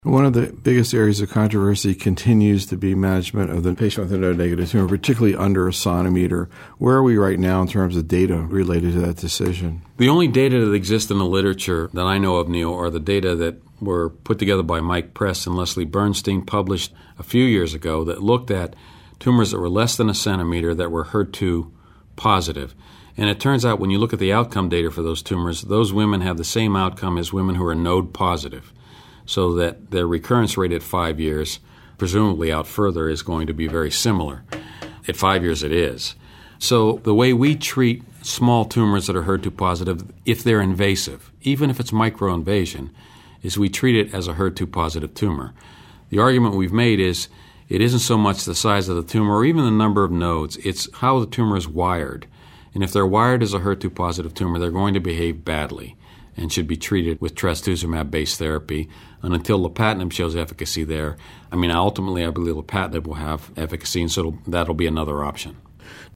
One of the biggest areas of controversy continues to be management of the patient with a node-negative tumor, particularly under a sonometer. Where are we right now in terms of data related to that decision? The only data that exists in the literature that I know of, Neil, are the data that were put together by Mike Press and Leslie Bernstein, published a few years ago, that looked at tumors that were less than a centimeter that were HER2 positive. And it turns out when you look at the outcome data for those tumors, those women have the same outcome as women who are node positive, so that their recurrence rate at 5 years, presumably out further, is going to be very similar. At 5 years it is. So the way we treat small tumors that are HER2 positive, if they're invasive, even if it's microinvasion, is we treat it as a HER2 positive tumor. The argument we've made is it isn't so much the size of the tumor or even the number of nodes, it's how the tumor is wired. And if they're wired as a HER2 positive tumor, they're going to behave badly and should be treated with trastuzumab-based therapy. And until lapatinib shows efficacy there, ultimately I believe lapatinib will have efficacy, and so that'll be another option.